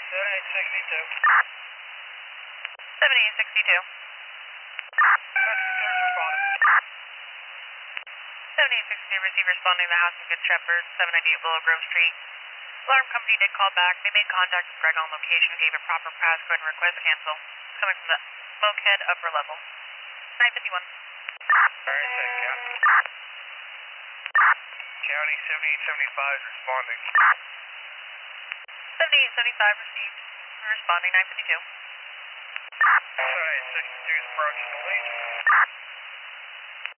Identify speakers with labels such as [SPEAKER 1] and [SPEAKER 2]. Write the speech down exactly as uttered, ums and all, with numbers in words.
[SPEAKER 1] seventy-eight sixty-two.
[SPEAKER 2] seventy-eight sixty-two.
[SPEAKER 1] sixty-two is responding.
[SPEAKER 2] seventy-eight sixty-two, receive responding to the house of Good Shepherd, seven ninety-eight Willow Grove Street. Alarm company did call back. They made contact with Greg on location, gave a proper passcode and request cancel. It's coming from the Smokehead upper level. nine fifty-one.
[SPEAKER 1] Alright, thank you. County seventy-eight seventy-five is responding.
[SPEAKER 2] seventy-eight seventy-five received. We're responding nine fifty-two.
[SPEAKER 1] seventy-eight sixty-two is approaching the lead.